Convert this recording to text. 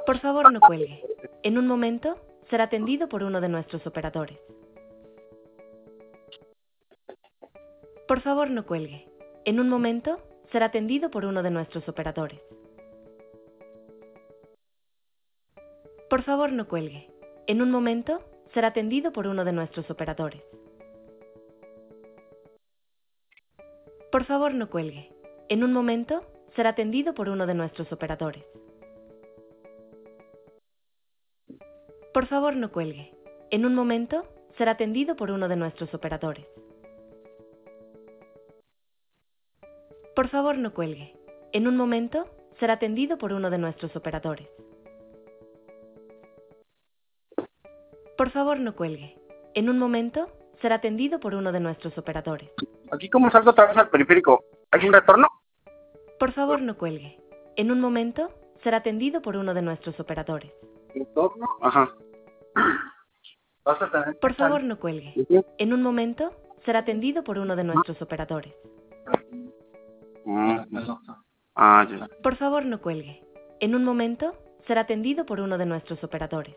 Por favor, no cuelgue. En un momento, será atendido por uno de nuestros operadores. Por favor, no cuelgue. En un momento, será atendido por uno de nuestros operadores. Por favor, no cuelgue. En un momento, será atendido por uno de nuestros operadores. Por favor, no cuelgue. En un momento, será atendido por uno de nuestros operadores. Por favor, no cuelgue. En un momento, será atendido por uno de nuestros operadores. Por favor, no cuelgue. En un momento, será atendido por uno de nuestros operadores. Por favor, no cuelgue. En un momento, será atendido por uno de nuestros operadores. Aquí como salgo otra vez al periférico, ¿hay un retorno? Por favor, no cuelgue. En un momento, será atendido por uno de nuestros operadores. ¿Retorno? Ajá. Vas a tener Por favor, no cuelgue. En un momento, será atendido por uno de nuestros operadores. Ah, ya. Por favor, no cuelgue. En un momento, será atendido por uno de nuestros operadores.